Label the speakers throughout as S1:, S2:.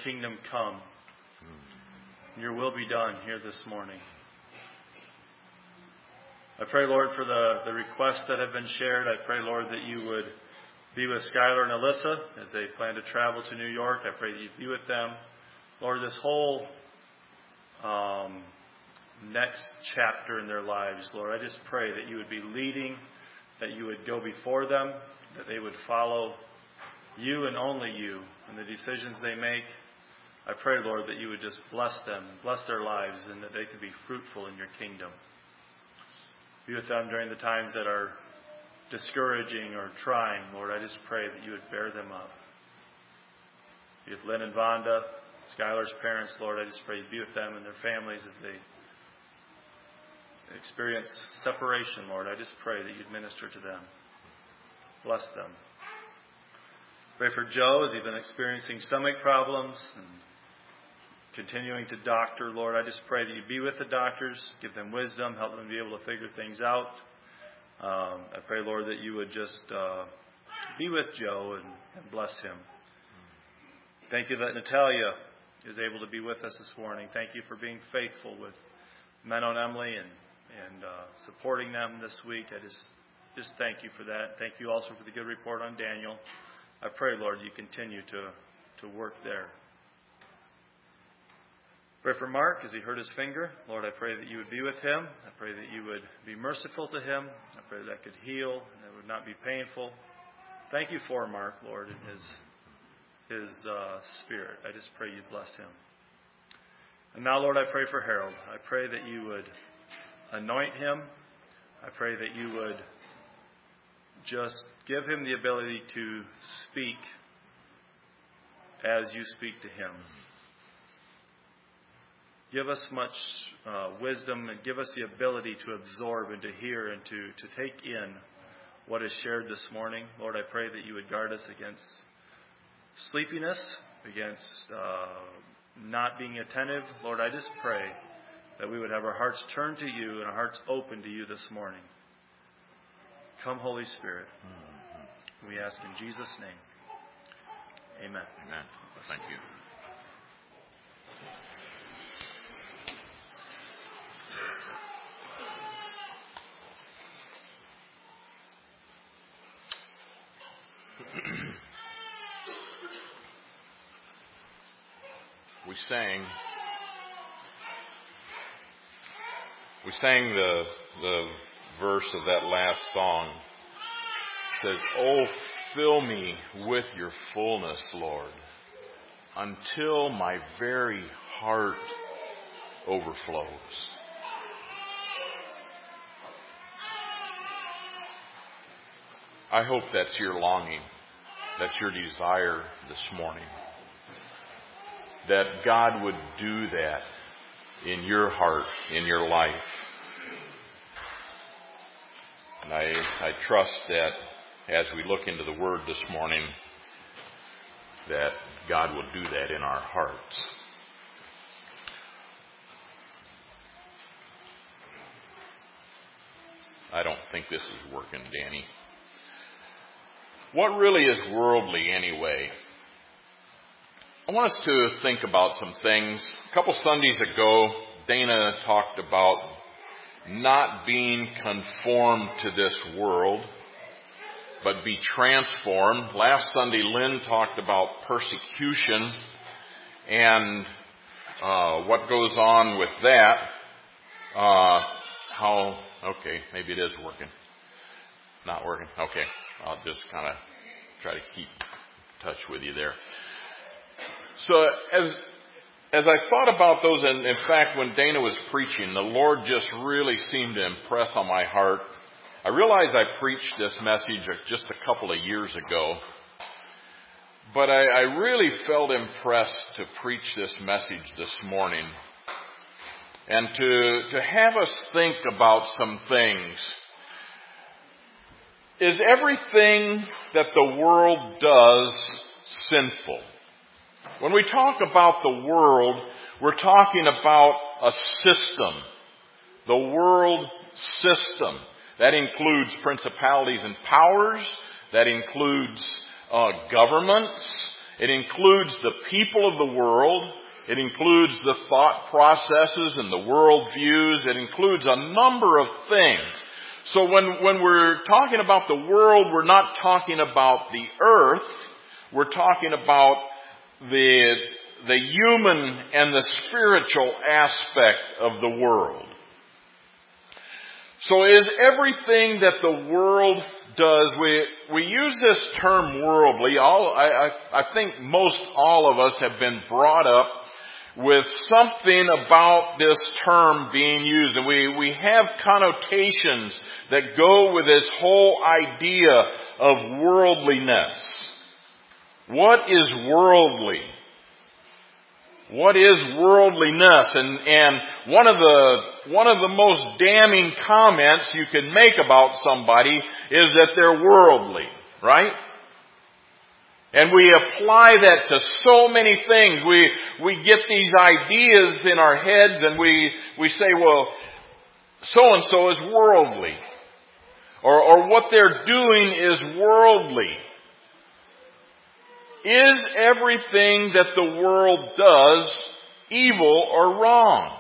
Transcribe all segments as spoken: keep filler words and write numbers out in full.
S1: kingdom come. Your will be done here this morning. I pray, Lord, for the, the requests that have been shared. I pray, Lord, that you would be with Skylar and Alyssa as they plan to travel to New York. I pray that you'd be with them. Lord, this whole um, next chapter in their lives, Lord, I just pray that you would be leading, that you would go before them, that they would follow you and only you in the decisions they make. I pray, Lord, that you would just bless them, bless their lives, and that they could be fruitful in your kingdom. Be with them during the times that are discouraging or trying. Lord, I just pray that you would bear them up. Be with Lynn and Vonda, Skylar's parents, Lord, I just pray you be with them and their families as they experience separation, Lord. I just pray that you'd minister to them. Bless them. Pray for Joe as he's been experiencing stomach problems and continuing to doctor. Lord, I just pray that you be with the doctors, give them wisdom, help them be able to figure things out. Um, I pray, Lord, that you would just uh, be with Joe and, and bless him. Thank you that Natalia is able to be with us this morning. Thank you for being faithful with Menno and Emily and, and uh, supporting them this week. I just, just thank you for that. Thank you also for the good report on Daniel. I pray, Lord, you continue to, to work there. Pray for Mark as he hurt his finger. Lord, I pray that you would be with him. I pray that you would be merciful to him. I pray that that could heal and it would not be painful. Thank you for Mark, Lord, and his his uh, spirit. I just pray you bless him. And now, Lord, I pray for Harold. I pray that you would anoint him. I pray that you would just give him the ability to speak as you speak to him. Give us much uh, wisdom and give us the ability to absorb and to hear and to, to take in what is shared this morning. Lord, I pray that you would guard us against sleepiness, against uh, not being attentive. Lord, I just pray that we would have our hearts turned to you and our hearts open to you this morning. Come, Holy Spirit. Mm-hmm. We ask in Jesus' name. Amen.
S2: Amen. Thank you. We sang, we sang the the verse of that last song. It says, "Oh, fill me with your fullness, Lord, until my very heart overflows." I hope that's your longing, that's your desire this morning. That God would do that in your heart, in your life. And I, I trust that as we look into the Word this morning, that God will do that in our hearts. I don't think this is working, Danny. What really is worldly anyway? I want us to think about some things. A couple Sundays ago, Dana talked about not being conformed to this world, but be transformed. Last Sunday, Lynn talked about persecution and uh, what goes on with that. Uh, how, okay, maybe it is working. Not working. Okay, I'll just kind of try to keep in touch with you there. So as as I thought about those, and in fact, when Dana was preaching, the Lord just really seemed to impress on my heart. I realize I preached this message just a couple of years ago, but I, I really felt impressed to preach this message this morning and to, to have us think about some things. Is everything that the world does sinful? When we talk about the world, we're talking about a system. The world system. That includes principalities and powers. That includes uh, governments. It includes the people of the world. It includes the thought processes and the worldviews. It includes a number of things. So when, when we're talking about the world, we're not talking about the earth. We're talking about the, the human and the spiritual aspect of the world. So is everything that the world does, we, we use this term worldly. All, I, I, I think most all of us have been brought up with something about this term being used. And we, we have connotations that go with this whole idea of worldliness. What is worldly? What is worldliness? And, and one of the, one of the most damning comments you can make about somebody is that they're worldly, right? And we apply that to so many things. We, we get these ideas in our heads and we, we say, well, so-and-so is worldly. Or, or what they're doing is worldly. Is everything that the world does evil or wrong?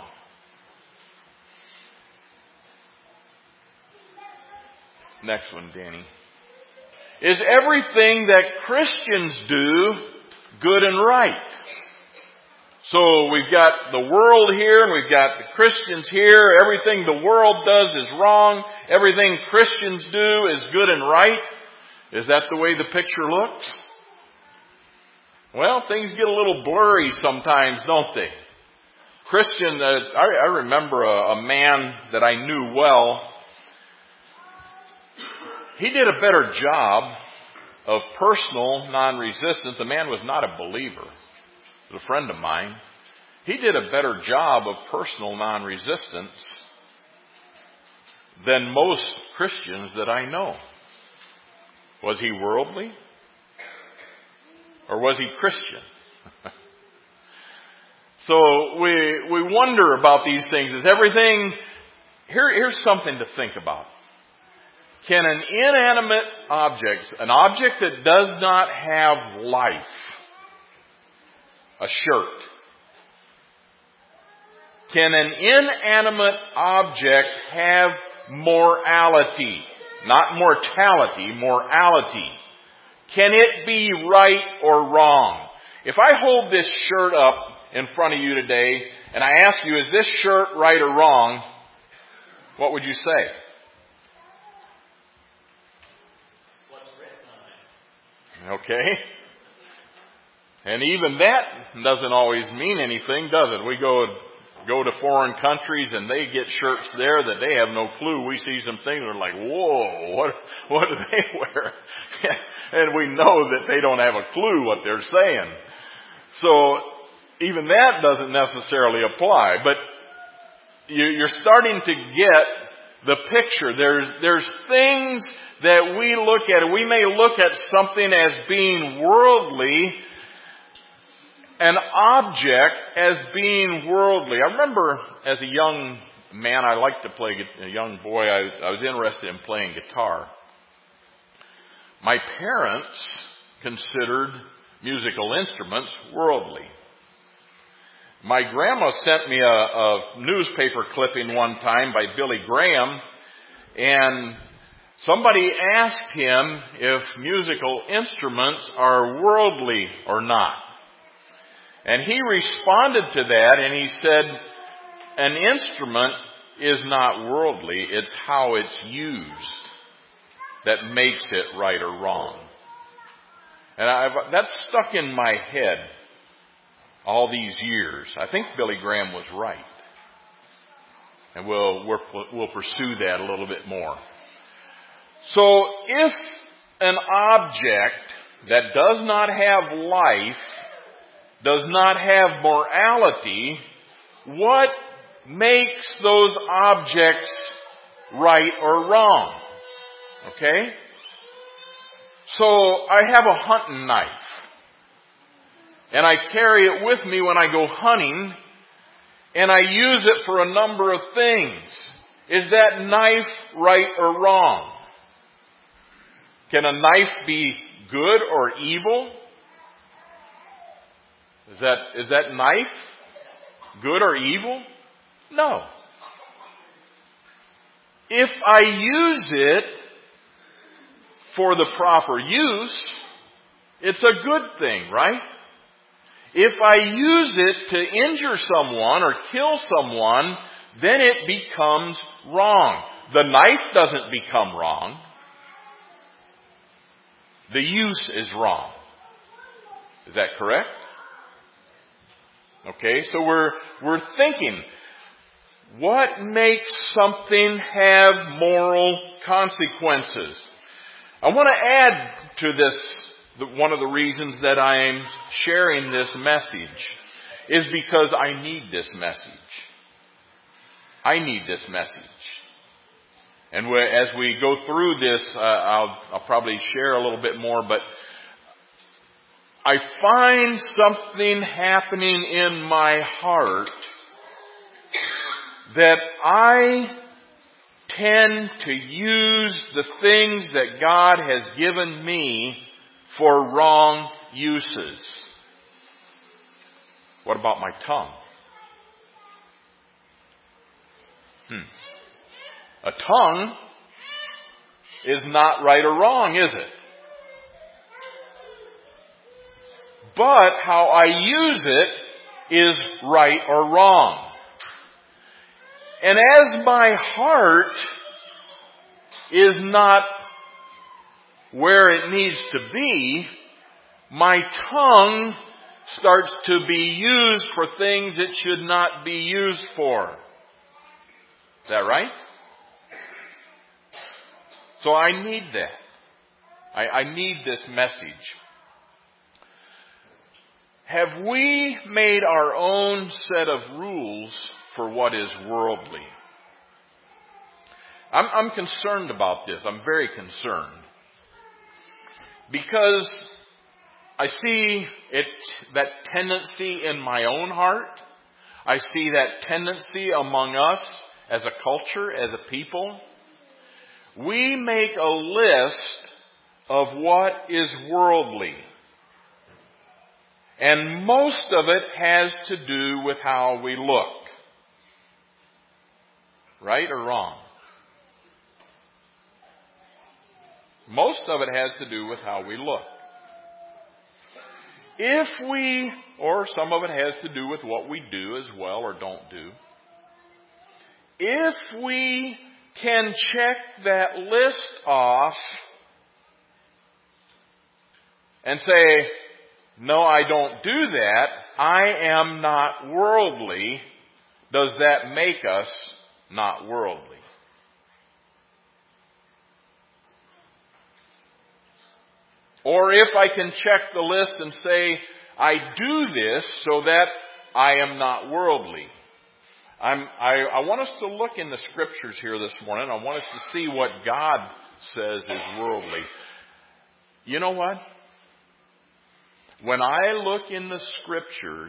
S2: Next one, Danny. Is everything that Christians do good and right? So we've got the world here and we've got the Christians here. Everything the world does is wrong. Everything Christians do is good and right. Is that the way the picture looks? Well, things get a little blurry sometimes, don't they? Christian, uh, I, I remember a, a man that I knew well. He did a better job of personal non-resistance. The man was not a believer. He was a friend of mine. He did a better job of personal non-resistance than most Christians that I know. Was he worldly? Or was he Christian? So we we wonder about these things. Is everything... Here, here's something to think about. Can an inanimate object, an object that does not have life, a shirt, can an inanimate object have morality? Not mortality, morality. Can it be right or wrong? If I hold this shirt up in front of you today and I ask you, is this shirt right or wrong? What would you say? Okay. And even that doesn't always mean anything, does it? We go go to foreign countries and they get shirts there that they have no clue. We see some things and we're like, whoa, what what do they wear? And we know that they don't have a clue what they're saying. So even that doesn't necessarily apply. But you're starting to get the picture. There's there's things that we look at, and we may look at something as being worldly, an object as being worldly. I remember as a young man, I liked to play, a young boy, I, I was interested in playing guitar. My parents considered musical instruments worldly. My grandma sent me a, a newspaper clipping one time by Billy Graham, and somebody asked him if musical instruments are worldly or not. And he responded to that and he said, an instrument is not worldly, it's how it's used that makes it right or wrong. And I've, that's stuck in my head all these years. I think Billy Graham was right. And we'll, we'll, we'll pursue that a little bit more. So if an object that does not have life, does not have morality, what makes those objects right or wrong? Okay? So I have a hunting knife. And I carry it with me when I go hunting. And I use it for a number of things. Is that knife right or wrong? Can a knife be good or evil? Is that, is that knife good or evil? No. If I use it for the proper use, it's a good thing, right? If I use it to injure someone or kill someone, then it becomes wrong. The knife doesn't become wrong. The use is wrong. Is that correct? Okay, so we're, we're thinking, what makes something have moral consequences? I want to add to this, one of the reasons that I'm sharing this message is because I need this message. I need this message. And as we go through this, uh, I'll, I'll probably share a little bit more, but I find something happening in my heart that I tend to use the things that God has given me for wrong uses. What about my tongue? Hmm. A tongue is not right or wrong, is it? But how I use it is right or wrong. And as my heart is not where it needs to be, my tongue starts to be used for things it should not be used for. Is that right? So I need that. I, I need this message. Have we made our own set of rules for what is worldly? I'm, I'm concerned about this. I'm very concerned. Because I see it, that tendency in my own heart. I see that tendency among us as a culture, as a people. We make a list of what is worldly. And most of it has to do with how we look. Right or wrong? Most of it has to do with how we look. If we, or some of it has to do with what we do as well or don't do. If we can check that list off and say, no, I don't do that, I am not worldly, does that make us not worldly? Or if I can check the list and say, I do this so that I am not worldly. I'm, I, I want us to look in the Scriptures here this morning. I want us to see what God says is worldly. You know what? When I look in the Scriptures,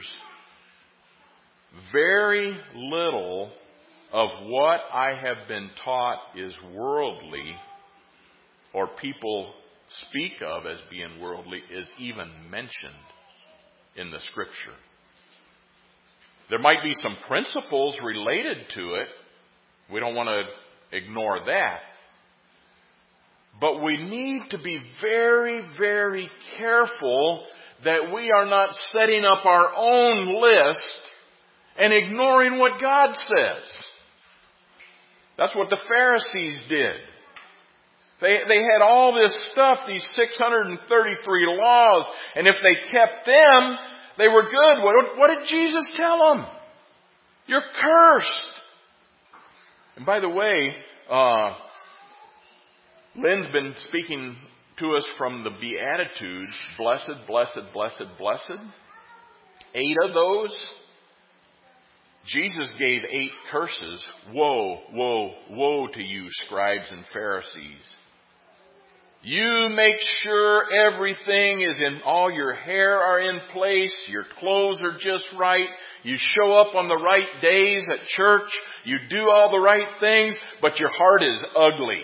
S2: very little of what I have been taught is worldly, or people speak of as being worldly, is even mentioned in the Scripture. There might be some principles related to it. We don't want to ignore that. But we need to be very, very careful that we are not setting up our own list and ignoring what God says. That's what the Pharisees did. They, they had all this stuff, these six hundred thirty-three laws, and if they kept them, they were good. What, what did Jesus tell them? You're cursed. And by the way, uh, Lynn's been speaking to us from the Beatitudes. Blessed, blessed, blessed, blessed. Eight of those. Jesus gave eight curses. Woe, woe, woe to you, scribes and Pharisees. You make sure everything is in, all your hair are in place, your clothes are just right, you show up on the right days at church, you do all the right things, but your heart is ugly.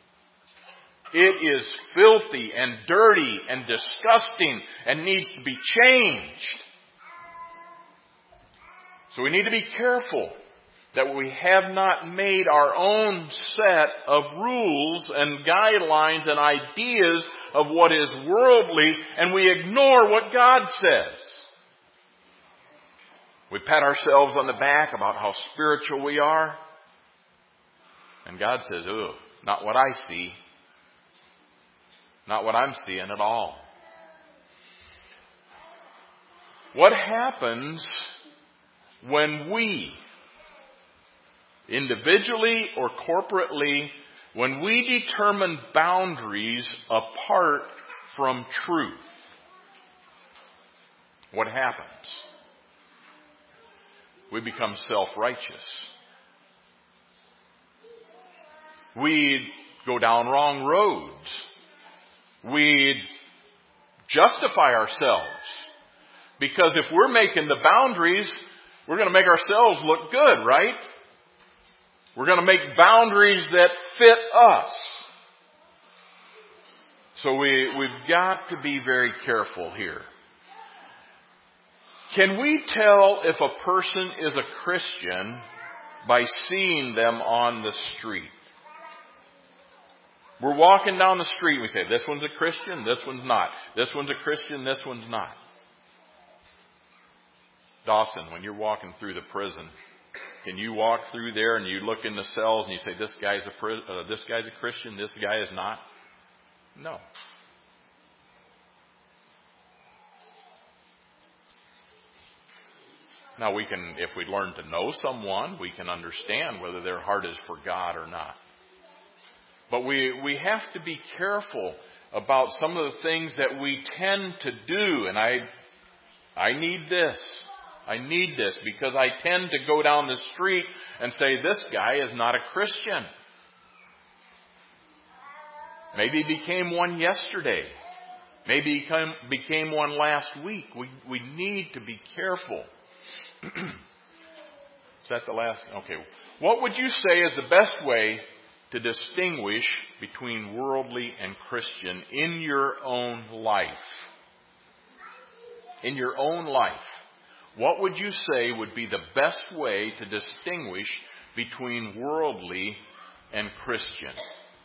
S2: It is filthy and dirty and disgusting and needs to be changed. So we need to be careful that we have not made our own set of rules and guidelines and ideas of what is worldly, and we ignore what God says. We pat ourselves on the back about how spiritual we are, and God says, "Oh, not what I see. Not what I'm seeing at all." What happens when we, individually or corporately, when we determine boundaries apart from truth? What happens? We become self-righteous. We go down wrong roads. We justify ourselves. Because if we're making the boundaries, we're going to make ourselves look good, right? We're going to make boundaries that fit us. So we, we've got to be very careful here. Can we tell if a person is a Christian by seeing them on the street? We're walking down the street, we say, this one's a Christian, this one's not. This one's a Christian, this one's not. Dawson, when you're walking through the prison, can you walk through there and you look in the cells and you say, this guy's a pri- uh, this guy's a Christian, this guy is not? No. Now we can, if we learn to know someone, we can understand whether their heart is for God or not. But we, we have to be careful about some of the things that we tend to do. And I, I need this. I need this because I tend to go down the street and say, this guy is not a Christian. Maybe he became one yesterday. Maybe he became, became one last week. We, we need to be careful. Is that the last? Okay. What would you say is the best way to distinguish between worldly and Christian in your own life? In your own life. What would you say would be the best way to distinguish between worldly and Christian?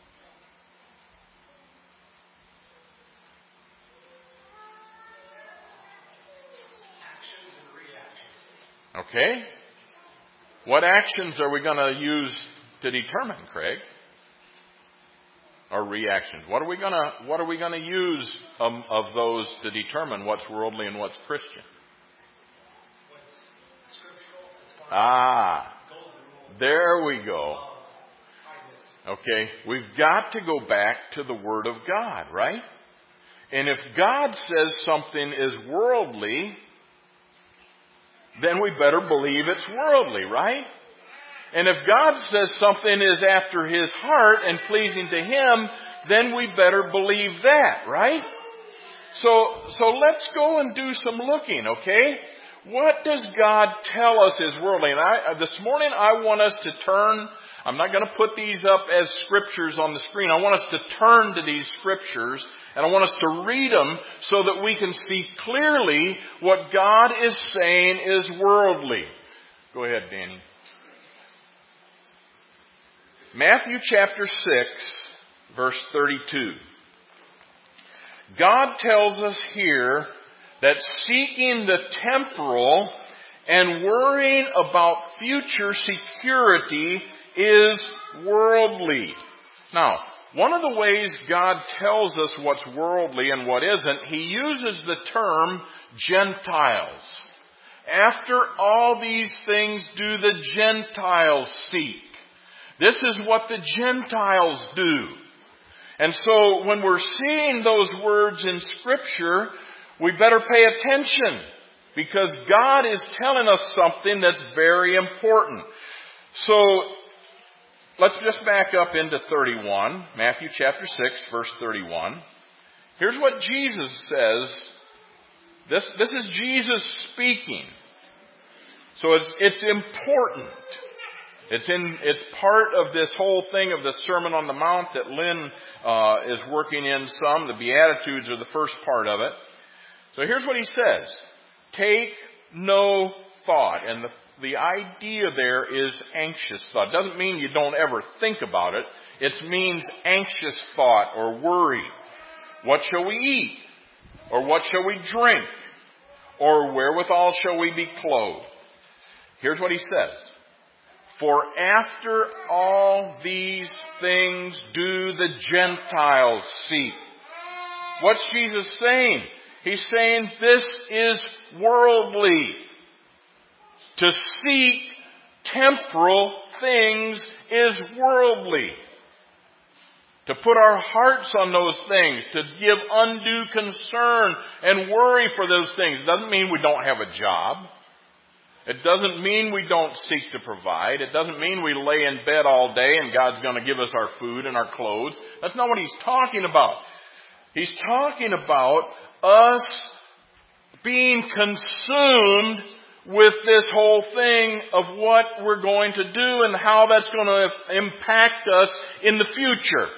S2: Okay. What actions are we going to use to determine, Craig? Or reactions? What are we going to what are we going to use um, of those to determine what's worldly and what's Christian? Ah, there we go. Okay, we've got to go back to the Word of God, right? And if God says something is worldly, then we better believe it's worldly, right? And if God says something is after His heart and pleasing to Him, then we better believe that, right? So, so let's go and do some looking, okay? What does God tell us is worldly? And I, this morning I want us to turn, I'm not going to put these up as scriptures on the screen. I want us to turn to these scriptures and I want us to read them so that we can see clearly what God is saying is worldly. Go ahead, Danny. Matthew chapter six, verse thirty-two. God tells us here that seeking the temporal and worrying about future security is worldly. Now, one of the ways God tells us what's worldly and what isn't, He uses the term Gentiles. After all these things do the Gentiles seek. This is what the Gentiles do. And so when we're seeing those words in Scripture, we better pay attention because God is telling us something that's very important. So let's just back up into thirty-one, Matthew chapter six, verse thirty-one. Here's what Jesus says. This, this is Jesus speaking. So it's, it's important. It's in, it's part of this whole thing of the Sermon on the Mount that Lynn uh, is working in some. The Beatitudes are the first part of it. So here's what he says. Take no thought. And the the idea there is anxious thought. It doesn't mean you don't ever think about it. It means anxious thought or worry. What shall we eat? Or what shall we drink? Or wherewithal shall we be clothed? Here's what he says. For after all these things do the Gentiles seek. What's Jesus saying? He's saying this is worldly. To seek temporal things is worldly. To put our hearts on those things, to give undue concern and worry for those things. It doesn't mean we don't have a job. It doesn't mean we don't seek to provide. It doesn't mean we lay in bed all day and God's going to give us our food and our clothes. That's not what he's talking about. He's talking about us being consumed with this whole thing of what we're going to do and how that's going to impact us in the future.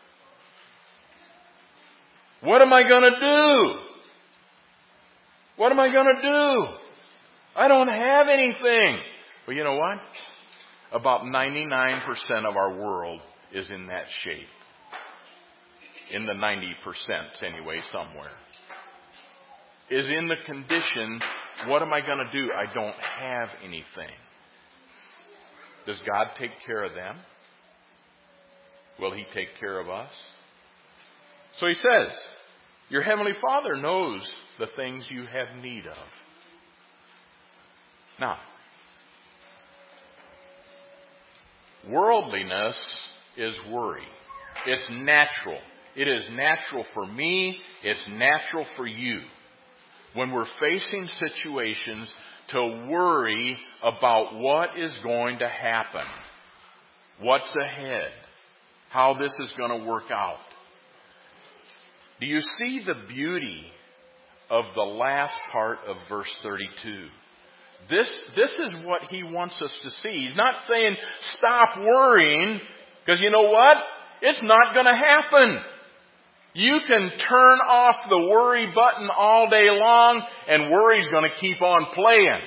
S2: What am I going to do? What am I going to do? I don't have anything. Well, you know what? About ninety-nine percent of our world is in that shape. In the ninety percent anyway, somewhere. Is in the condition, what am I going to do? I don't have anything. Does God take care of them? Will He take care of us? So He says, your Heavenly Father knows the things you have need of. Now, worldliness is worry. It's natural. It is natural for me. It's natural for you. When we're facing situations, to worry about what is going to happen, what's ahead, how this is going to work out. Do you see the beauty of the last part of verse thirty-two? This, this is what he wants us to see. He's not saying stop worrying, because you know what? It's not going to happen. You can turn off the worry button all day long, and worry's going to keep on playing.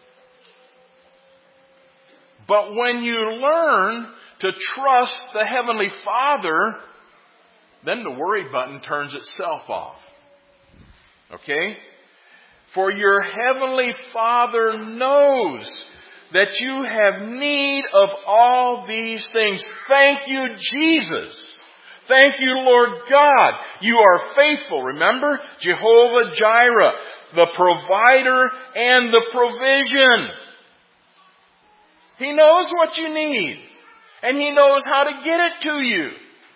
S2: But when you learn to trust the Heavenly Father, then the worry button turns itself off. Okay? For your Heavenly Father knows that you have need of all these things. Thank you, Jesus. Thank you, Lord God. You are faithful. Remember? Jehovah Jireh, the provider and the provision. He knows what you need. And He knows how to get it to you.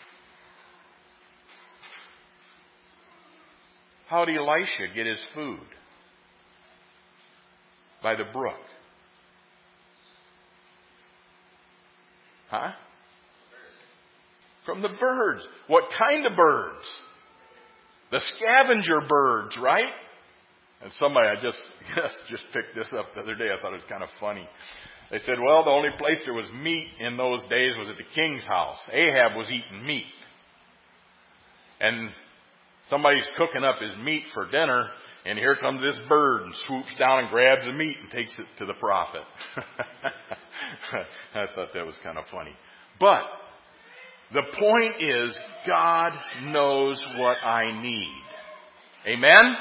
S2: How did Elisha get his food? By the brook. Huh? From the birds. What kind of birds? The scavenger birds, right? And somebody, I just, just picked this up the other day. I thought it was kind of funny. They said, well, the only place there was meat in those days was at the king's house. Ahab was eating meat. And somebody's cooking up his meat for dinner, and here comes this bird and swoops down and grabs the meat and takes it to the prophet. I thought that was kind of funny. But the point is, God knows what I need. Amen?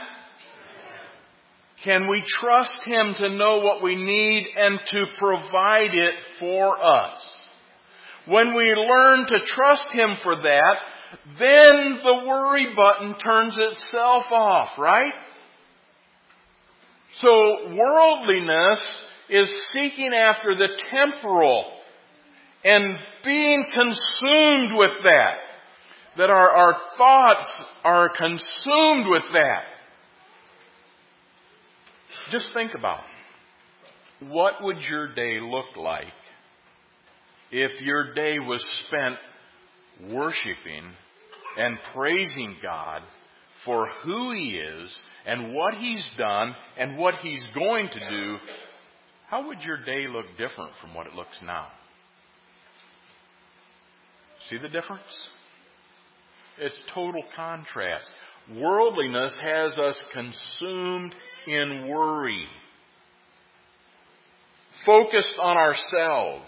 S2: Can we trust Him to know what we need and to provide it for us? When we learn to trust Him for that, then the worry button turns itself off, right? So worldliness is seeking after the temporal and being consumed with that. That our, our thoughts are consumed with that. Just think about it. What would your day look like if your day was spent worshiping and praising God for who He is and what He's done and what He's going to do? How would your day look different from what it looks now? See the difference? It's total contrast. Worldliness has us consumed in worry. focused on ourselves.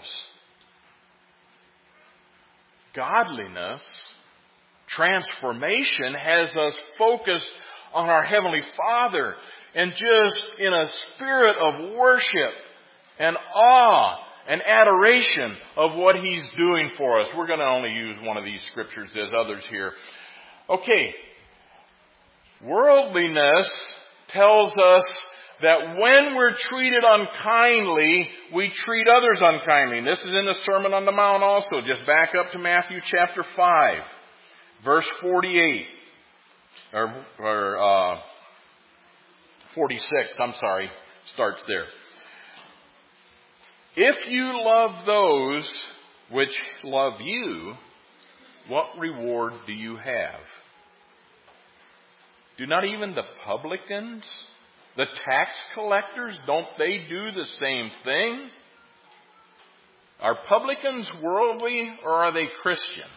S2: Godliness, transformation has us focused on our Heavenly Father and just in a spirit of worship and awe and adoration of what He's doing for us. We're going to only use one of these scriptures. There's others here. Okay. Worldliness tells us that when we're treated unkindly, we treat others unkindly. And this is in the Sermon on the Mount also. Just back up to Matthew chapter five, verse forty-eight. Or, or uh, forty-six, I'm sorry. Starts there. If you love those which love you, what reward do you have? Do not even the publicans, the tax collectors, don't they do the same thing? Are publicans worldly or are they Christian?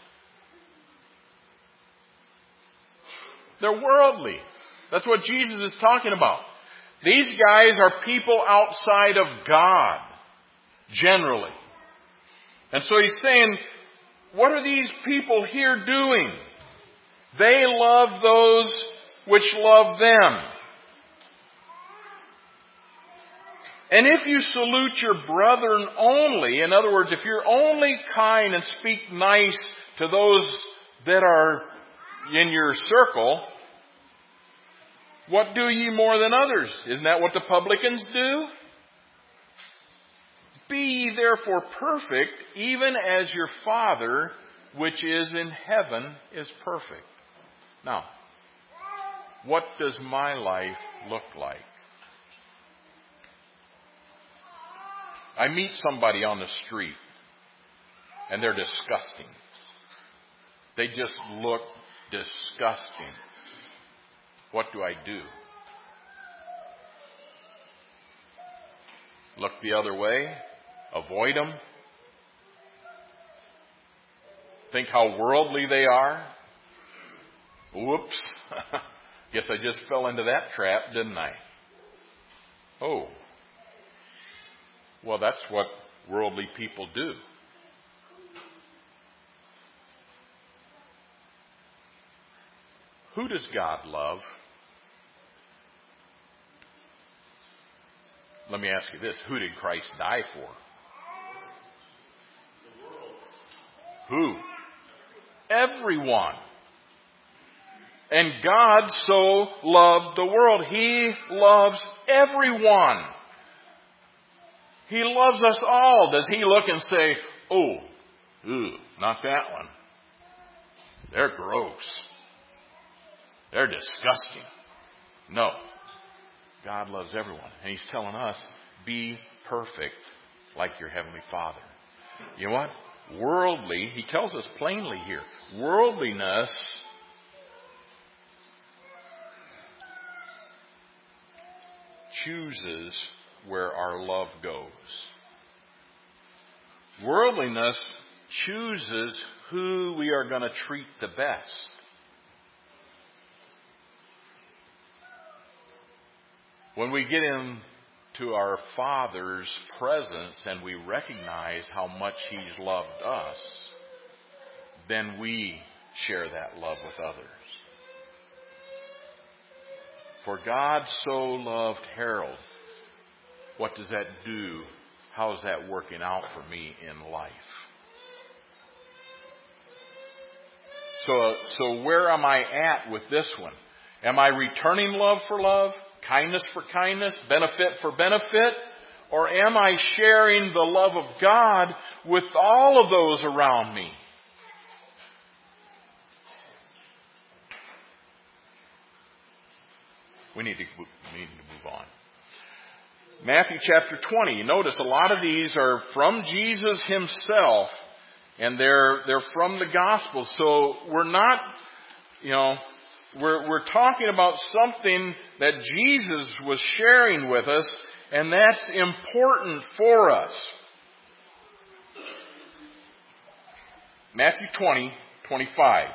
S2: They're worldly. That's what Jesus is talking about. These guys are people outside of God, generally. And so He's saying, what are these people here doing? They love those which love them. And if you salute your brethren only, in other words, if you're only kind and speak nice to those that are in your circle, what do ye more than others? Isn't that what the publicans do? Be ye therefore perfect, even as your Father which is in heaven is perfect. Now, what does my life look like? I meet somebody on the street and they're disgusting. They just look disgusting. What do I do? Look the other way? Avoid them? Think how worldly they are? Whoops. Guess I just fell into that trap, didn't I? Oh. Well, that's what worldly people do. Who does God love? Let me ask you this. Who did Christ die for? Who? Everyone. And God so loved the world. He loves everyone. He loves us all. Does He look and say, oh, ew, not that one. They're gross. They're disgusting. No. God loves everyone. And He's telling us, be perfect like your Heavenly Father. You know what? Worldly, He tells us plainly here, worldliness chooses where our love goes. Worldliness chooses who we are going to treat the best. When we get into our Father's presence and we recognize how much He's loved us, then we share that love with others. For God so loved Harold. What does that do? How is that working out for me in life? So, so where am I at with this one? Am I returning love for love? Kindness for kindness? Benefit for benefit? Or am I sharing the love of God with all of those around me? We need to, we need to move on. Matthew chapter twenty. You notice a lot of these are from Jesus Himself, and they're they're from the Gospel. So we're not, you know, we're we're talking about something that Jesus was sharing with us, and that's important for us. Matthew twenty, twenty-five.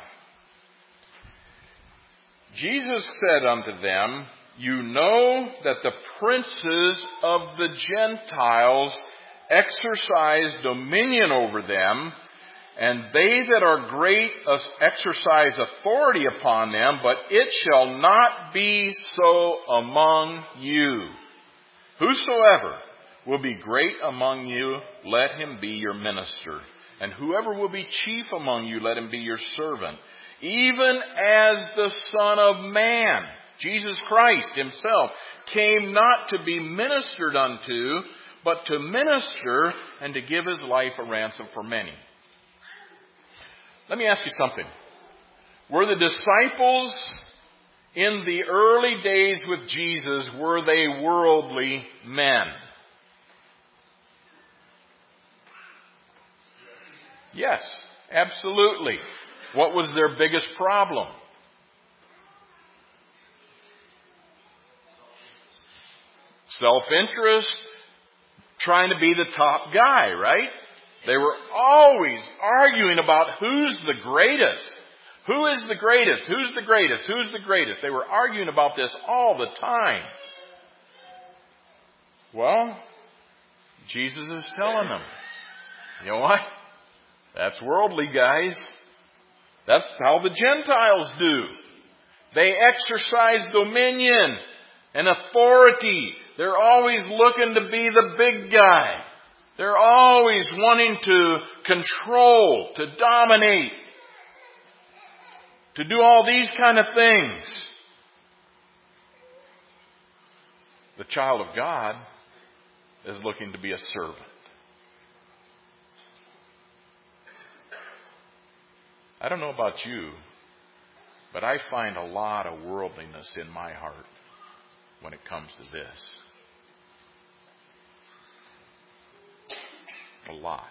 S2: Jesus said unto them, you know that the princes of the Gentiles exercise dominion over them, and they that are great exercise authority upon them, but it shall not be so among you. Whosoever will be great among you, let him be your minister. And whoever will be chief among you, let him be your servant. Even as the Son of Man, Jesus Christ himself, came not to be ministered unto, but to minister and to give his life a ransom for many. Let me ask you something. Were the disciples in the early days with Jesus, were they worldly men? Yes, absolutely. What was their biggest problem? Self-interest, trying to be the top guy, right? They were always arguing about who's the greatest. Who is the greatest? Who's the greatest? Who's the greatest? They were arguing about this all the time. Well, Jesus is telling them, you know what? That's worldly, guys. That's how the Gentiles do. They exercise dominion and authority. They're always looking to be the big guy. They're always wanting to control, to dominate, to do all these kind of things. The child of God is looking to be a servant. I don't know about you, but I find a lot of worldliness in my heart when it comes to this. A lot.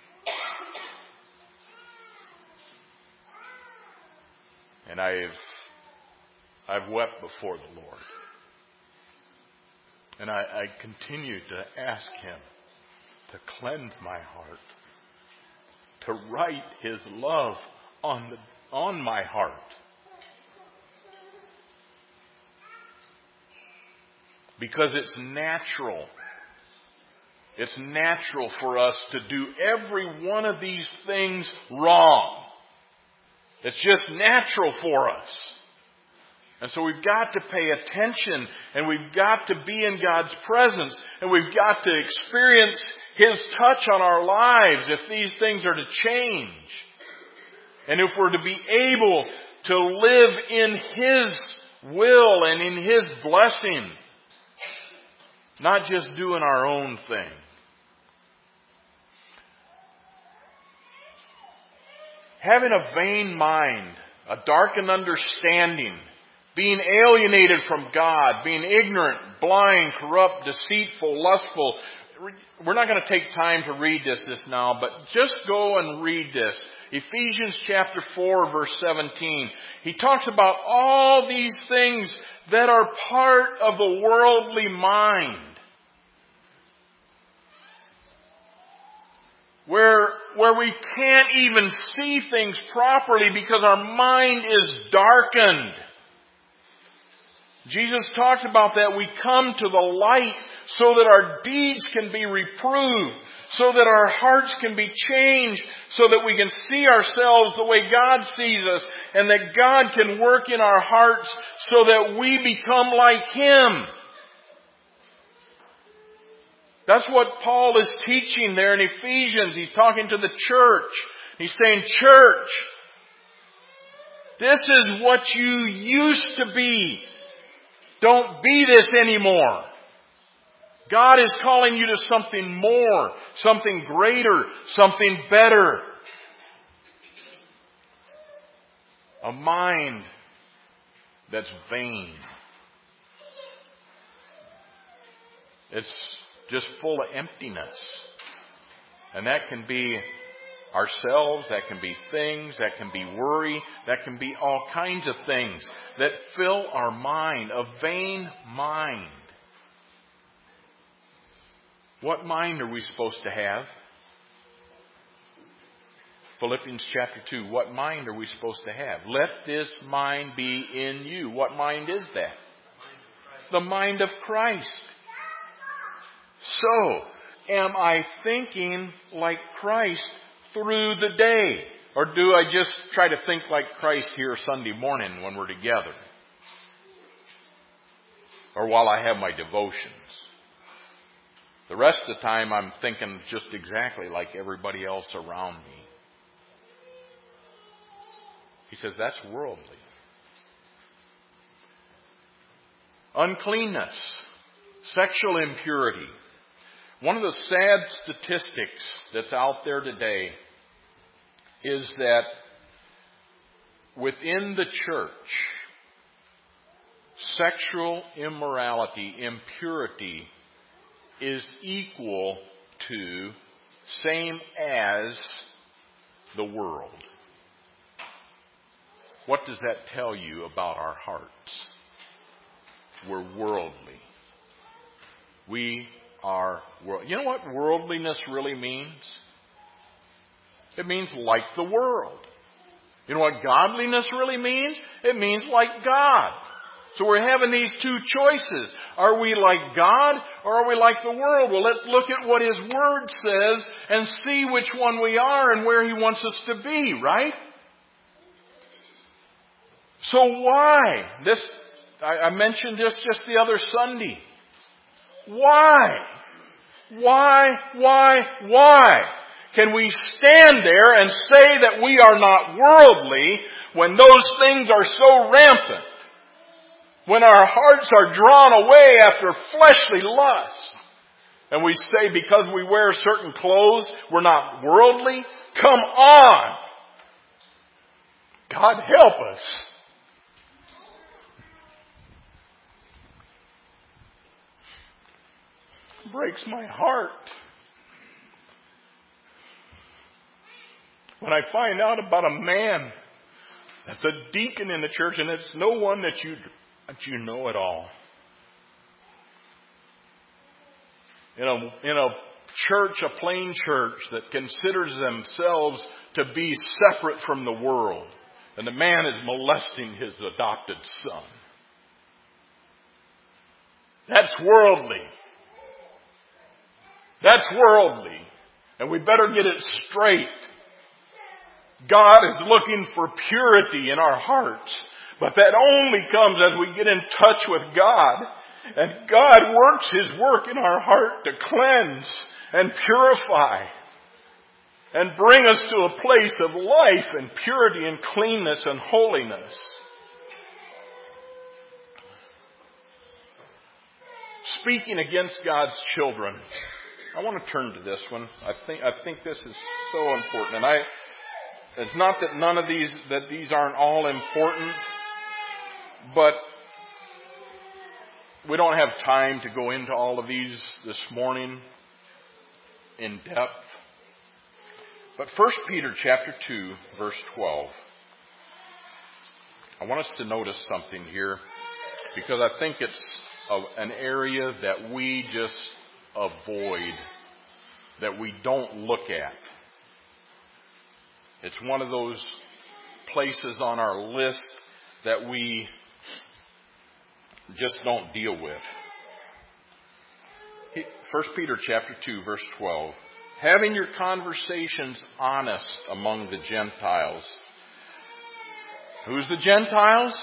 S2: And I've I've wept before the Lord. And I, I continue to ask Him to cleanse my heart, to write His love on the on my heart. Because it's natural. It's natural for us to do every one of these things wrong. It's just natural for us. And so we've got to pay attention, and we've got to be in God's presence, and we've got to experience His touch on our lives if these things are to change. And if we're to be able to live in His will and in His blessing, not just doing our own thing. Having a vain mind, a darkened understanding, being alienated from God, being ignorant, blind, corrupt, deceitful, lustful. We're not going to take time to read this, this now, but just go and read this. Ephesians chapter four, verse seventeen. He talks about all these things that are part of the worldly mind. Where, where we can't even see things properly because our mind is darkened. Jesus talks about that. We come to the light so that our deeds can be reproved, so that our hearts can be changed, so that we can see ourselves the way God sees us, and that God can work in our hearts so that we become like Him. That's what Paul is teaching there in Ephesians. He's talking to the church. He's saying, church, this is what you used to be. Don't be this anymore. God is calling you to something more, something greater, something better. A mind that's vain. It's just full of emptiness. And that can be ourselves, that can be things, that can be worry, that can be all kinds of things that fill our mind, a vain mind. What mind are we supposed to have? Philippians chapter two, what mind are we supposed to have? Let this mind be in you. What mind is that? The mind of Christ. So, am I thinking like Christ through the day? Or do I just try to think like Christ here Sunday morning when we're together? Or while I have my devotions? The rest of the time I'm thinking just exactly like everybody else around me. He says that's worldly. Uncleanness, sexual impurity. One of the sad statistics that's out there today is that within the church, sexual immorality, impurity, is equal to, same as, the world. What does that tell you about our hearts? We're worldly. We are world. You know what worldliness really means? It means like the world. You know what godliness really means? It means like God. So we're having these two choices. Are we like God or are we like the world? Well, let's look at what His Word says and see which one we are and where He wants us to be, right? So why? This, I, I mentioned this just the other Sunday. Why? Why, why, why? Can we stand there and say that we are not worldly when those things are so rampant? When our hearts are drawn away after fleshly lust, and we say because we wear certain clothes, we're not worldly? Come on! God help us. It breaks my heart when I find out about a man that's a deacon in the church, and it's no one that you that you know at all. In a, in a church, a plain church that considers themselves to be separate from the world, and the man is molesting his adopted son. That's worldly. That's worldly. And we better get it straight. God is looking for purity in our hearts. But that only comes as we get in touch with God. And God works His work in our heart to cleanse and purify. And bring us to a place of life and purity and cleanness and holiness. Speaking against God's children. I want to turn to this one. I think I think this is so important. And I it's not that none of these that these aren't all important. But we don't have time to go into all of these this morning in depth. But First Peter chapter two, verse twelve. I want us to notice something here because I think it's a, an area that we just avoid, that we don't look at. It's one of those places on our list that we just don't deal with. First Peter chapter two, verse twelve. Having your conversations honest among the Gentiles. Who's the Gentiles?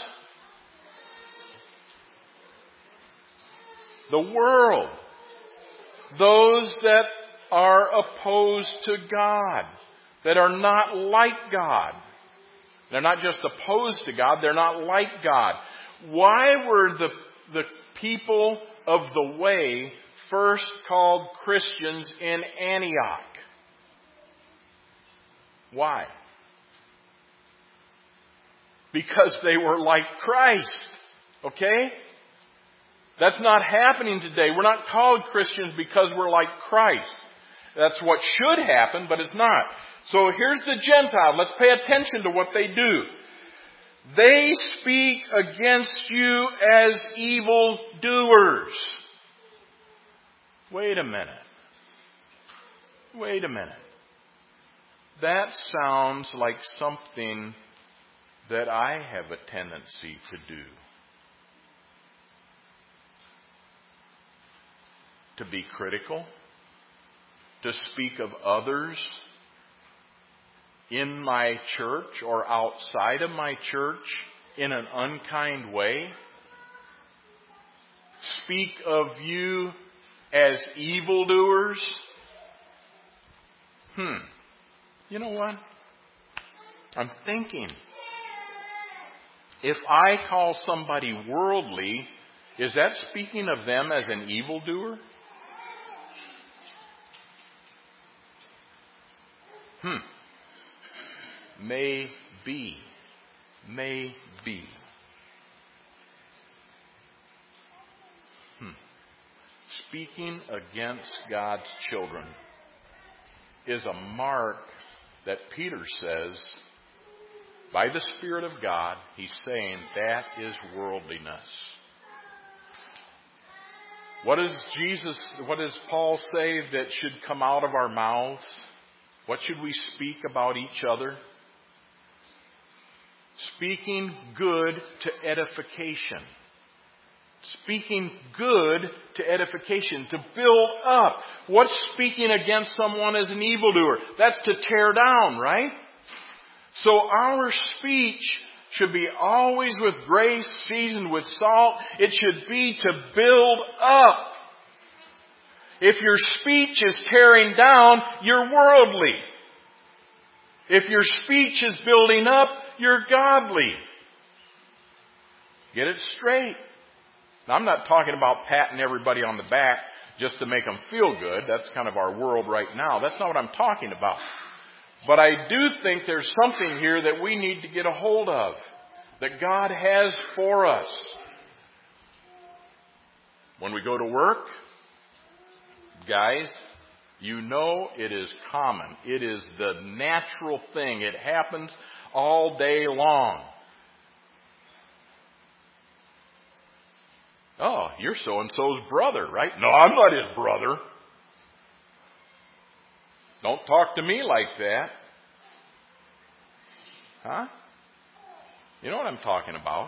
S2: The world. Those that are opposed to God. That are not like God. They're not just opposed to God, they're not like God. Why were the, the people of the way first called Christians in Antioch? Why? Because they were like Christ. Okay? That's not happening today. We're not called Christians because we're like Christ. That's what should happen, but it's not. So here's the Gentile. Let's pay attention to what they do. They speak against you as evil doers. Wait a minute. Wait a minute. That sounds like something that I have a tendency to do. To be critical. to speak of others in my church or outside of my church in an unkind way? Speak of you as evildoers? Hmm. You know what? I'm thinking, if I call somebody worldly, is that speaking of them as an evildoer? Hmm. May be. May be. Hmm. Speaking against God's children is a mark that Peter says, by the Spirit of God, he's saying that is worldliness. What does Jesus, what does Paul say that should come out of our mouths? What should we speak about each other? Speaking good to edification. Speaking good to edification, to build up. What's speaking against someone as an evildoer? That's to tear down, right? So our speech should be always with grace, seasoned with salt. It should be to build up. If your speech is tearing down, you're worldly. If your speech is building up, you're godly. Get it straight. Now, I'm not talking about patting everybody on the back just to make them feel good. That's kind of our world right now. That's not what I'm talking about. But I do think there's something here that we need to get a hold of, that God has for us. When we go to work, guys, you know it is common. It is the natural thing. It happens all day long. Oh, you're so-and-so's brother, right? No, I'm not his brother. Don't talk to me like that. Huh? You know what I'm talking about.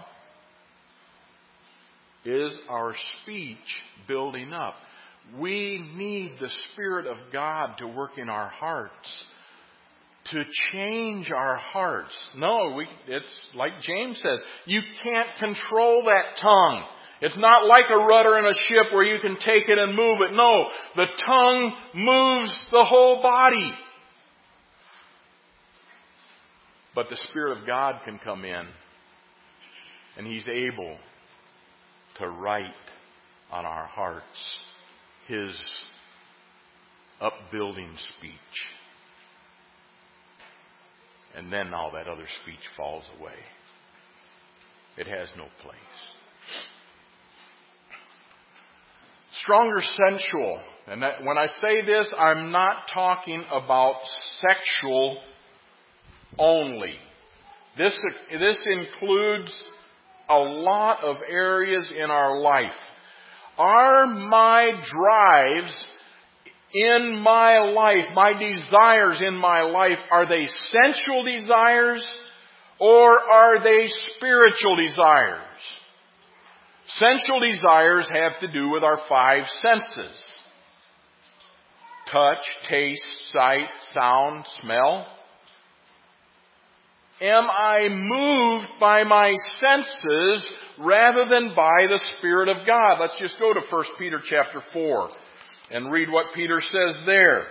S2: Is our speech building up? We need the Spirit of God to work in our hearts, to change our hearts. No, we, it's like James says, you can't control that tongue. It's not like a rudder in a ship where you can take it and move it. No, the tongue moves the whole body. But the Spirit of God can come in, and He's able to write on our hearts His upbuilding speech. And then all that other speech falls away. It has no place. Stronger sensual. And that, when I say this, I'm not talking about sexual only. This, this includes a lot of areas in our life. Are my drives in my life, my desires in my life, are they sensual desires or are they spiritual desires? Sensual desires have to do with our five senses. Touch, taste, sight, sound, smell. Am I moved by my senses rather than by the Spirit of God? Let's just go to First Peter chapter four and read what Peter says there.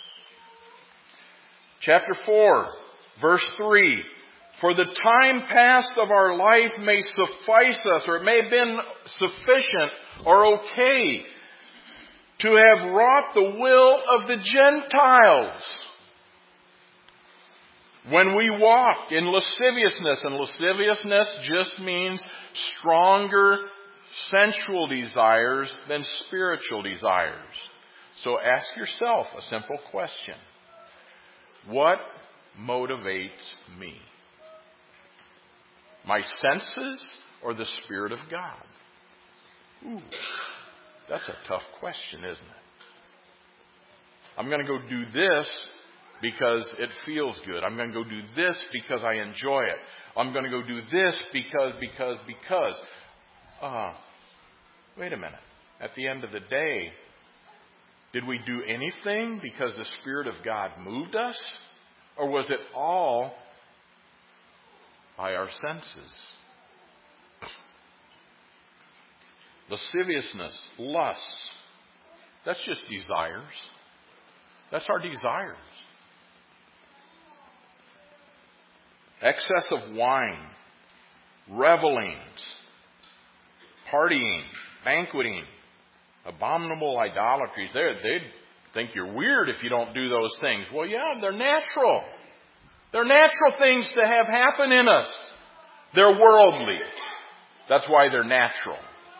S2: Chapter four, verse three. For the time past of our life may suffice us, or it may have been sufficient or okay to have wrought the will of the Gentiles. When we walk in lasciviousness, and lasciviousness just means stronger sensual desires than spiritual desires. So ask yourself a simple question. What motivates me? My senses or the Spirit of God? Ooh, that's a tough question, isn't it? I'm going to go do this because it feels good. I'm going to go do this because I enjoy it. I'm going to go do this because, because, because. Uh, wait a minute. At the end of the day, Did we do anything because the Spirit of God moved us? Or was it all by our senses? Lasciviousness, lust, that's just desires. That's our desires. Excess of wine, revelings, partying, banqueting, abominable idolatries. They're, they'd think you're weird if you don't do those things. Well, yeah, they're natural. They're natural things to have happen in us. They're worldly. That's why they're natural.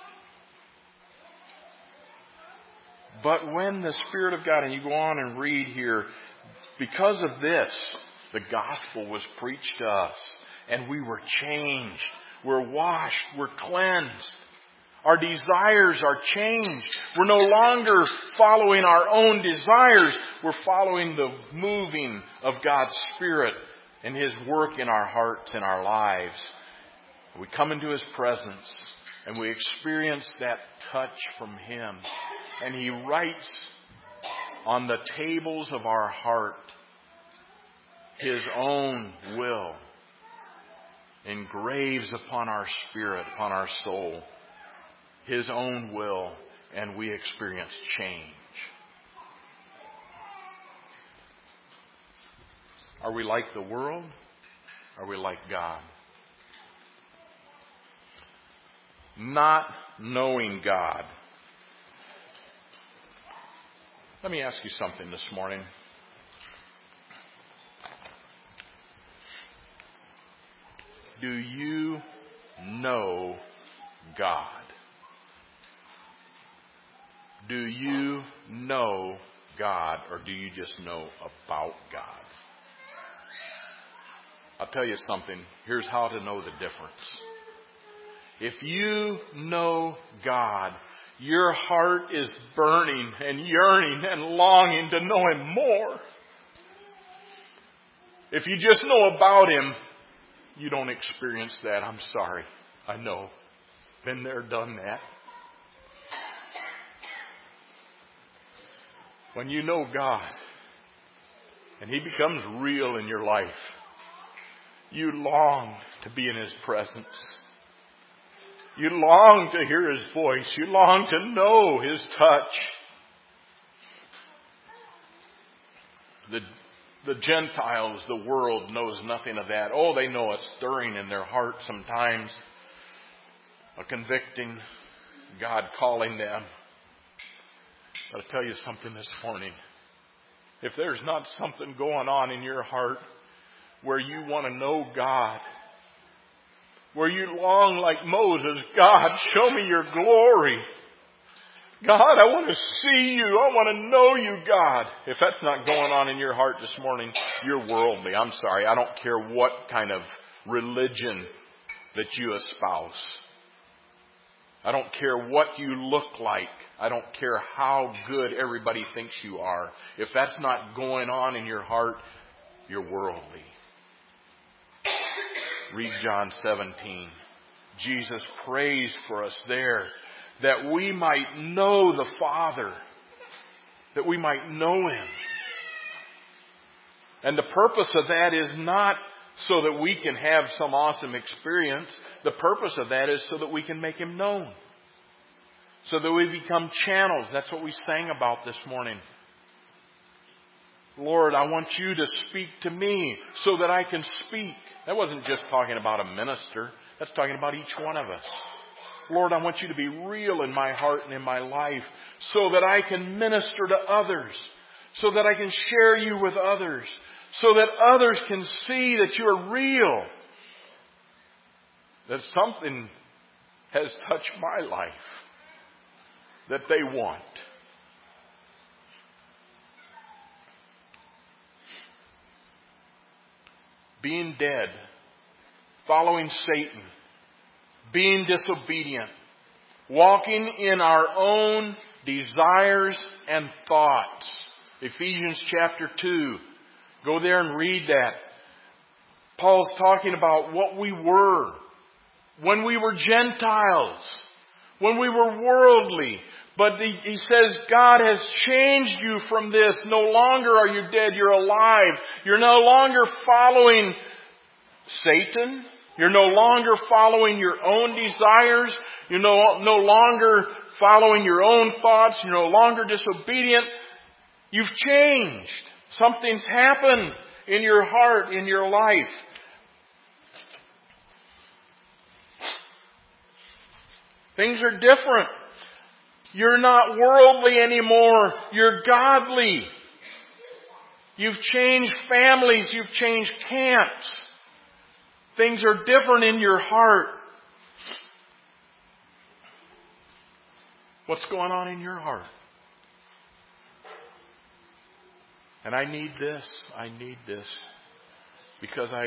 S2: But when the Spirit of God, and you go on and read here, because of this, the gospel was preached to us, and we were changed. We're washed. We're cleansed. Our desires are changed. We're no longer following our own desires. We're following the moving of God's Spirit and His work in our hearts and our lives. We come into His presence and we experience that touch from Him. And He writes on the tables of our heart His own will, engraves upon our spirit, upon our soul, His own will, and we experience change. Are we like the world? Are we like God? Not knowing God. Let me ask you something this morning. Do you know God? Do you know God, or do you just know about God? I'll tell you something. Here's how to know the difference. If you know God, your heart is burning and yearning and longing to know Him more. If you just know about Him, you don't experience that. I'm sorry. I know. Been there, done that. When you know God and He becomes real in your life, you long to be in His presence. You long to hear His voice. You long to know His touch. The, the Gentiles, the world, knows nothing of that. Oh, they know a stirring in their heart sometimes, a convicting, God calling them. But I'll tell you something this morning. If there's not something going on in your heart where you want to know God, where you long like Moses, God, show me your glory. God, I want to see you. I want to know you, God. If that's not going on in your heart this morning, you're worldly. I'm sorry. I don't care what kind of religion that you espouse. I don't care what you look like. I don't care how good everybody thinks you are. If that's not going on in your heart, you're worldly. Read John seventeen. Jesus prays for us there that we might know the Father, that we might know Him. And the purpose of that is not so that we can have some awesome experience. The purpose of that is so that we can make Him known. So that we become channels. That's what we sang about this morning. Lord, I want you to speak to me so that I can speak. That wasn't just talking about a minister. That's talking about each one of us. Lord, I want you to be real in my heart and in my life so that I can minister to others, so that I can share you with others, so that others can see that you are real, that something has touched my life that they want. Being dead, following Satan, being disobedient, walking in our own desires and thoughts. Ephesians chapter two. Go there and read that. Paul's talking about what we were when we were Gentiles, when we were worldly, But he, he says God has changed you from this. No longer are you dead, you're alive. You're no longer following Satan. You're no longer following your own desires. You're no, no longer following your own thoughts. You're no longer disobedient. You've changed. Something's happened in your heart, in your life. Things are different. You're not worldly anymore. You're godly. You've changed families. You've changed camps. Things are different in your heart. What's going on in your heart? And I need this. I need this. Because I,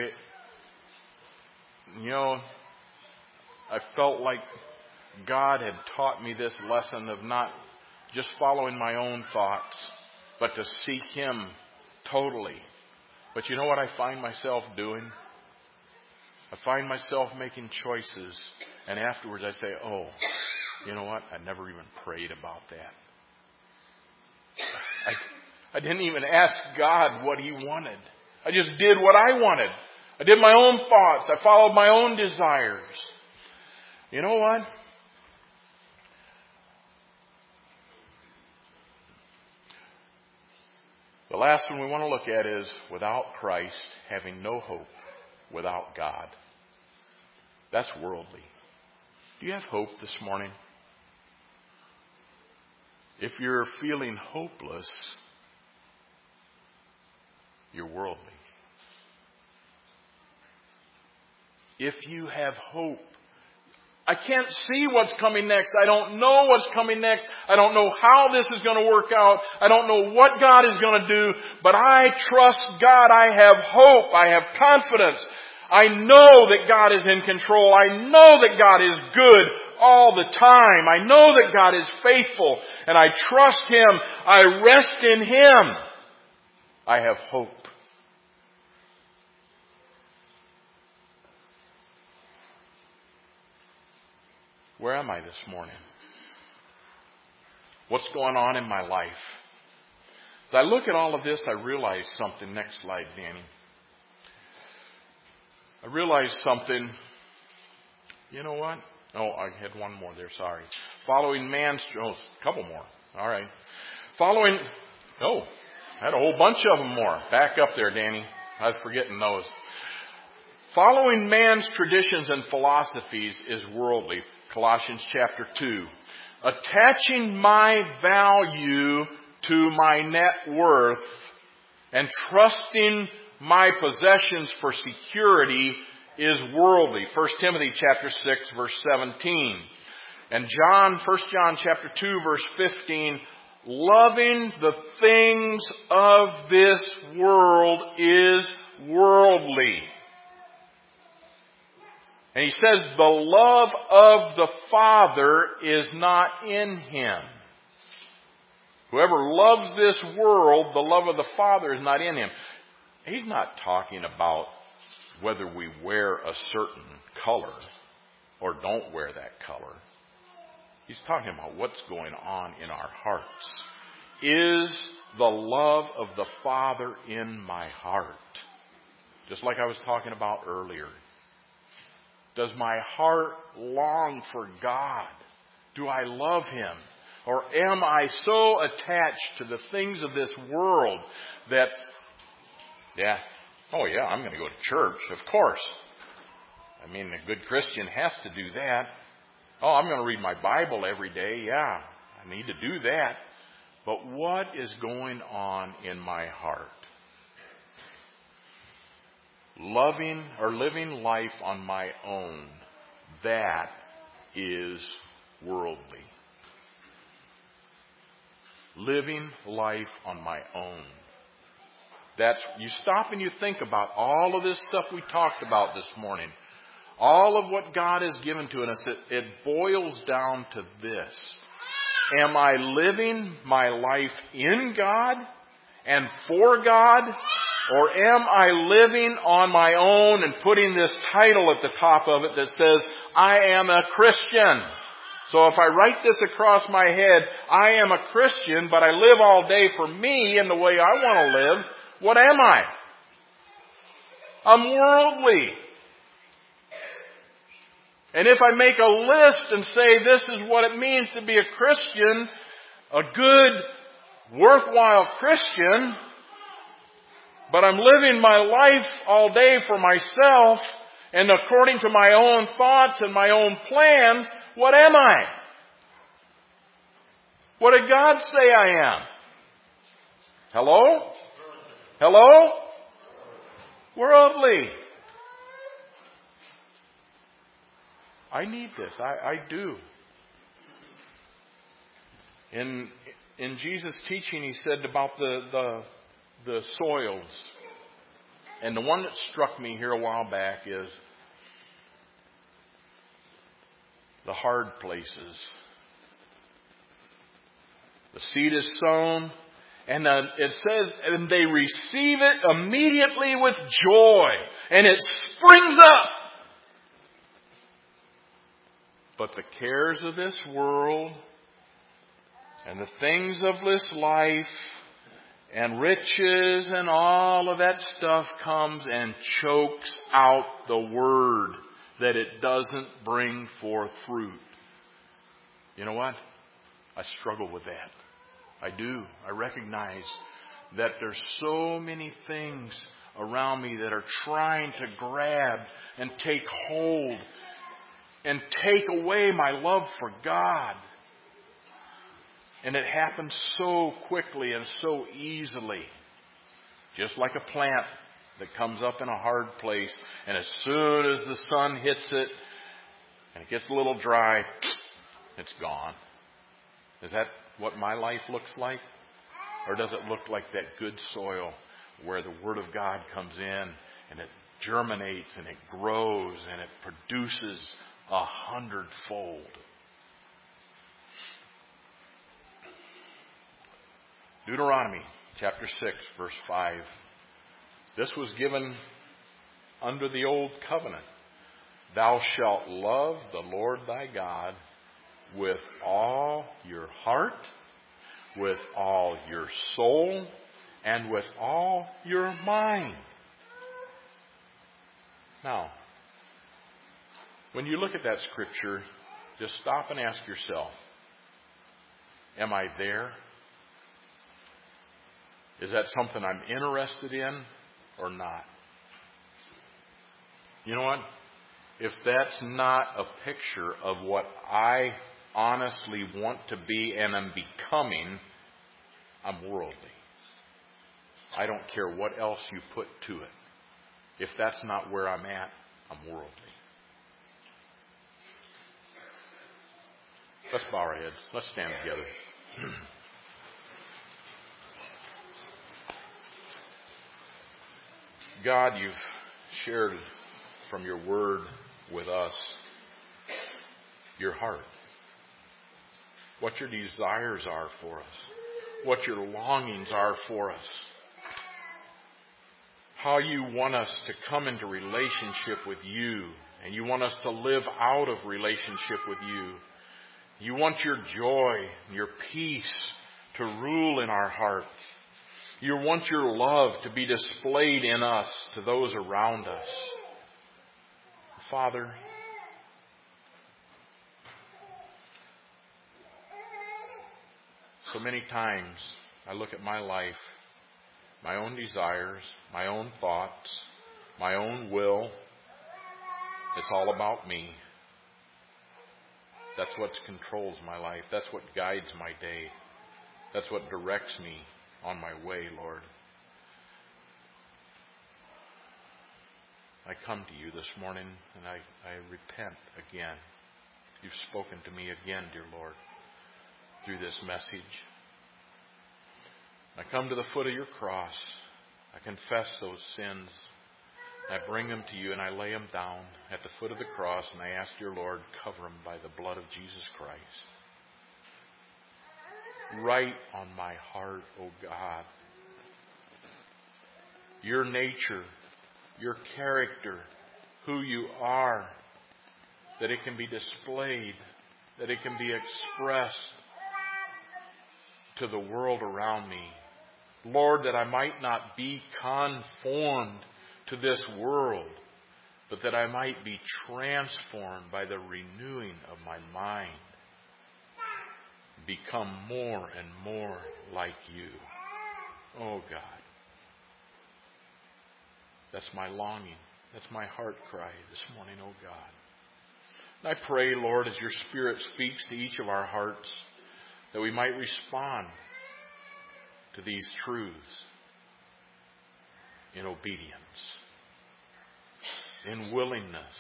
S2: you know, I felt like God had taught me this lesson of not just following my own thoughts, but to seek Him totally. But you know what I find myself doing? I find myself making choices, and afterwards I say, oh, you know what? I never even prayed about that. I, I didn't even ask God what He wanted. I just did what I wanted. I did my own thoughts. I followed my own desires. You know what? The last one we want to look at is without Christ, having no hope, without God. That's worldly. Do you have hope this morning? If you're feeling hopeless, you're worldly. If you have hope, I can't see what's coming next. I don't know what's coming next. I don't know how this is going to work out. I don't know what God is going to do. But I trust God. I have hope. I have confidence. I know that God is in control. I know that God is good all the time. I know that God is faithful. And I trust Him. I rest in Him. I have hope. Where am I this morning? What's going on in my life? As I look at all of this, I realize something. Next slide, Danny. I realize something. You know what? Oh, I had one more there. Sorry. Following man's... Oh, a couple more. All right. Following... Oh, I had a whole bunch of them more. Back up there, Danny. I was forgetting those. Following man's traditions and philosophies is worldly. Colossians chapter two. Attaching my value to my net worth and trusting my possessions for security is worldly. First Timothy chapter six verse seventeen. And John, First John chapter two verse fifteen. Loving the things of this world is worldly. And he says, the love of the Father is not in him. Whoever loves this world, the love of the Father is not in him. He's not talking about whether we wear a certain color or don't wear that color. He's talking about what's going on in our hearts. Is the love of the Father in my heart? Just like I was talking about earlier. Does my heart long for God? Do I love Him? Or am I so attached to the things of this world that, yeah, oh yeah, I'm going to go to church, of course. I mean, a good Christian has to do that. Oh, I'm going to read my Bible every day. Yeah, I need to do that. But what is going on in my heart? Loving or living life on my own, that is worldly. Living life on my own. That's, you stop and you think about all of this stuff we talked about this morning. All of what God has given to us, it, it boils down to this. Am I living my life in God and for God? Or am I living on my own and putting this title at the top of it that says, I am a Christian? So if I write this across my head, I am a Christian, but I live all day for me and the way I want to live, what am I? I'm worldly. And if I make a list and say this is what it means to be a Christian, a good, worthwhile Christian, but I'm living my life all day for myself and according to my own thoughts and my own plans, what am I? What did God say I am? Hello? Hello? Worldly. I need this. I, I do. In in Jesus' teaching, He said about the, the the soils. And the one that struck me here a while back is the hard places. The seed is sown, and uh, it says, and they receive it immediately with joy, and it springs up. But the cares of this world, and the things of this life, and riches, and all of that stuff comes and chokes out the word, that it doesn't bring forth fruit. You know what? I struggle with that. I do. I recognize that there's so many things around me that are trying to grab and take hold and take away my love for God. And it happens so quickly and so easily. Just like a plant that comes up in a hard place, and as soon as the sun hits it and it gets a little dry, it's gone. Is that what my life looks like? Or does it look like that good soil where the Word of God comes in and it germinates and it grows and it produces a hundredfold? Deuteronomy chapter six, verse five. This was given under the old covenant. Thou shalt love the Lord thy God with all your heart, with all your soul, and with all your mind. Now, when you look at that scripture, just stop and ask yourself, am I there? Is that something I'm interested in or not? You know what? If that's not a picture of what I honestly want to be and am becoming, I'm worldly. I don't care what else you put to it. If that's not where I'm at, I'm worldly. Let's bow our heads. Let's stand together. God, you've shared from your word with us your heart. What your desires are for us. What your longings are for us. How you want us to come into relationship with you. And you want us to live out of relationship with you. You want your joy and your peace to rule in our hearts. You want your love to be displayed in us to those around us. Father, so many times I look at my life, my own desires, my own thoughts, my own will. It's all about me. That's what controls my life. That's what guides my day. That's what directs me on my way, Lord. I come to you this morning and I, I repent again. You've spoken to me again, dear Lord, through this message. I come to the foot of your cross. I confess those sins. I bring them to you and I lay them down at the foot of the cross and I ask your Lord, cover them by the blood of Jesus Christ. Write on my heart, O God, your nature, your character, who you are, that it can be displayed that it can be expressed to the world around me. Lord, that I might not be conformed to this world, but that I might be transformed by the renewing of my mind. Become more and more like you. Oh God. That's my longing. That's my heart cry this morning, oh God. And I pray, Lord, as your Spirit speaks to each of our hearts, that we might respond to these truths in obedience, in willingness,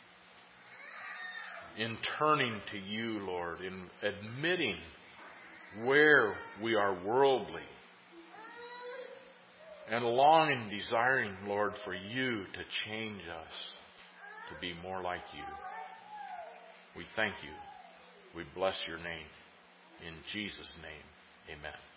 S2: in turning to you, Lord, in admitting where we are worldly, and longing, desiring, Lord, for you to change us to be more like you. We thank you. We bless your name. In Jesus' name, amen.